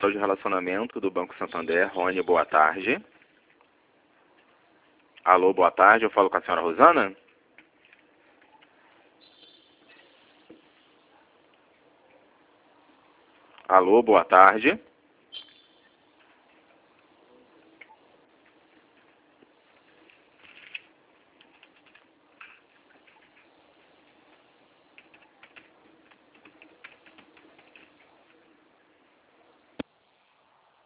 Central de Relacionamento do Banco Santander. Rony, boa tarde. Alô, boa tarde. Eu falo com a senhora Rosana? Alô, boa tarde.